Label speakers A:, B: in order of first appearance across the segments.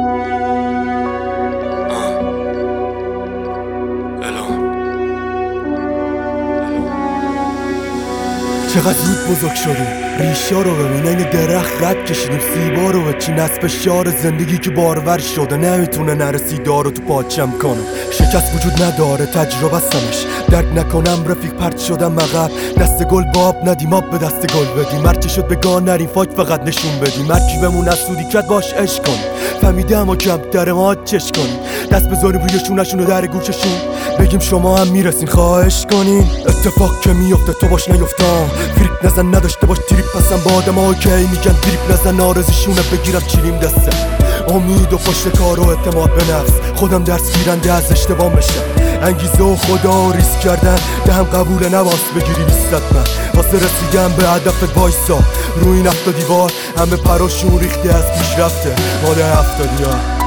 A: چقدر زود بزرگ شدیم، ریشا رو ببین این درخت رد کشیدیم، سیبا رو بچین نصب شار زندگی که بارور شده نمیتونه نرسی دارو تو پاچم کنه. شکست وجود نداره تجربه سمش، درک نکنم رفیق پرت شدم عقب، دست گل باب ندیم آب به دست گل بدیم، هرچی شد بگاه نریم فاک فقط نشون بدیم، هرکی بمون از سودی کرد باش عشق کنیم، فهمیده اما کمتر ما چش کنیم، دست بذاریم روی شونشون و در گوششون بگیم شما هم میرسین خواهش کنین. اتفاق که میفته تو باش نیفتم، فریک نزن نداشته باش تریپ پسن با آدم ها که میگن تریپ نزن آرزشونه بگیرم چیریم دسته، امید و پشت کار و اعتماد به نفس، خودم درس گیرنده از اشتباه بشم، انگیزه و خدا ریسک کردن دهم قبول نباس بگیری 20 من واسه رسیدن به هدفت وایسا روی این 70 دیوار همه پراشون ریخته از پیش رفته مال 70 ها.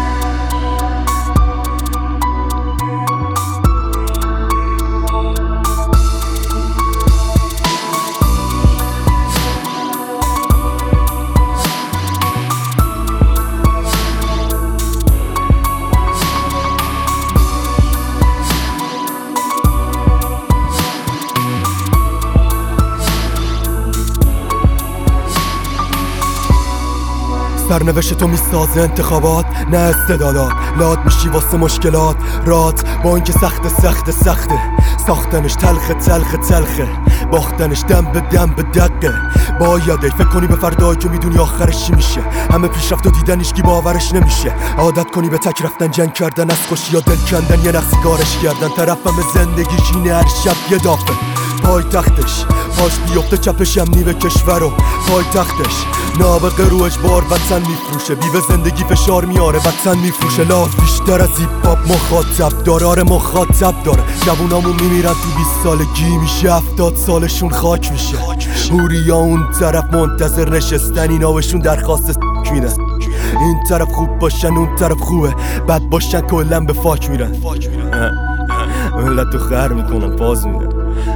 A: سرنوشت تو میسازه انتخابات نه استعدادات، لاد میشی واسه مشکلات رات با اینکه سخته ساختنش تلخه باختنش دم به دقه، باید فکر کنی به فردایی که میدونی آخرش چی میشه، همه پیشرفت و دیدنش کی باورش نمیشه، عادت کنی به تک رفتن جنگ کردن از خوشی یا دل کندن یه نقصی کارش کردن، طرفم زندگیش اینه هر شب یه دافه پای تختش پاش بیفته چپش امنی به کشور و پای تختش نابغه رو اجبار وطن میفروشه، بی به زندگی فشار میاره وطن میفروشه، لاف بیشتر از هیپ هاپ مخاطب داره، آره مخاطب داره، جوونامون میمیرن تو 20 سالگی میشه 70 سالشون خاک میشه، هوریا اون طرف منتظر نشستن اینا بهشون درخواست میدن، این طرف خوب باشن اون طرف خوبه بد باشن کلا به فاک میرن، ملت تو خر میکنن پاز میدن.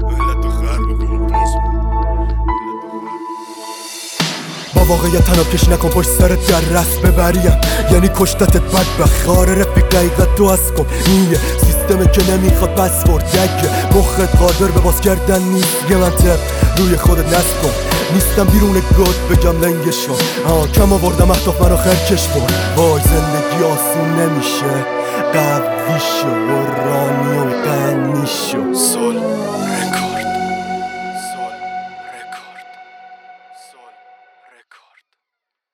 A: با واقعیت تناب کش نکن پشت سرت در رست ببریم، یعنی کشتتت بدبخت خاره رفیق حقیقت تو از کن، این یه سیستمه که نمیخواد پسورد دکه مخت قادر به باز کردن نیست، یه منطق روی خودت نصب کن، نیستم بیرون گد بگم لنگشون کم آوردم اهداف من آخر کش برد، وای زندگی آسون نمیشه قوی شو و رانی و غنی شو.